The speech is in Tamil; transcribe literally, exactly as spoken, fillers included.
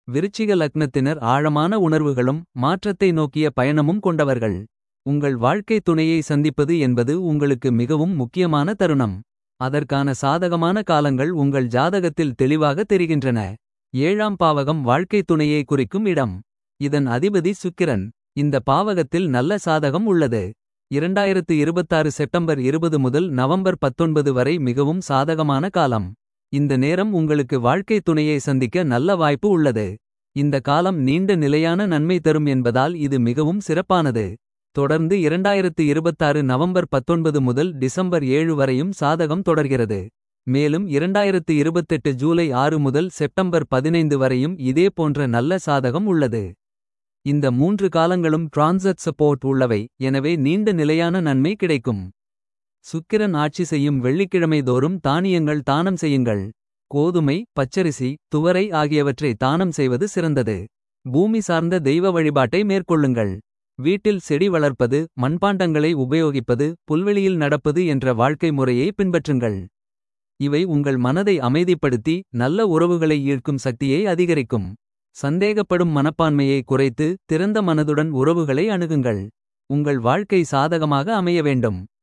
விருச்சிக லக்னத்தினர் ஆழமான உணர்வுகளும் மாற்றத்தை நோக்கிய பயணமும் கொண்டவர்கள். உங்கள் வாழ்க்கை துணையை சந்திப்பது என்பது உங்களுக்கு மிகவும் முக்கியமான தருணம். அதற்கான சாதகமான காலங்கள் உங்கள் ஜாதகத்தில் தெளிவாக தெரிகின்றன. ஏழாம் பாவகம் வாழ்க்கை துணையை குறிக்கும் இடம். இதன் அதிபதி சுக்கிரன். இந்த பாவகத்தில் நல்ல சாதகம் உள்ளது. இரண்டாயிரத்து இருபத்தாறு செப்டம்பர் இருபது முதல் நவம்பர் பத்தொன்பது வரை மிகவும் சாதகமான காலம். இந்த நேரம் உங்களுக்கு வாழ்க்கை துணையை சந்திக்க நல்ல வாய்ப்பு உள்ளது. இந்த காலம் நீண்ட நிலையான நன்மை தரும் என்பதால் இது மிகவும் சிறப்பானது. தொடர்ந்து இரண்டாயிரத்து இருபத்தாறு நவம்பர் பத்தொன்பது முதல் டிசம்பர் ஏழு வரையும் சாதகம் தொடர்கிறது. மேலும் இரண்டாயிரத்து இருபத்தெட்டு ஜூலை ஆறு முதல் செப்டம்பர் பதினைந்து வரையும் இதே போன்ற நல்ல சாதகம் உள்ளது. இந்த மூன்று காலங்களும் டிரான்சட் சப்போர்ட் உள்ளவை, எனவே நீண்ட நிலையான நன்மை கிடைக்கும். சுக்கிரன் ஆட்சி செய்யும் வெள்ளிக்கிழமை தோறும் தானியங்கள் தானம் செய்யுங்கள். கோதுமை, பச்சரிசி, துவரை ஆகியவற்றை தானம் செய்வது சிறந்தது. பூமி சார்ந்த தெய்வ வழிபாட்டை மேற்கொள்ளுங்கள். வீட்டில் செடி வளர்ப்பது, மண்பாண்டங்களை உபயோகிப்பது, புல்வெளியில் நடப்பது என்ற வாழ்க்கை முறையை பின்பற்றுங்கள். இவை உங்கள் மனதை அமைதிப்படுத்தி நல்ல உறவுகளை ஈர்க்கும் சக்தியை அதிகரிக்கும். சந்தேகப்படும் மனப்பான்மையை குறைத்து திறந்த மனதுடன் உறவுகளை அணுகுங்கள். உங்கள் வாழ்க்கை சாதகமாக அமைய வேண்டும்.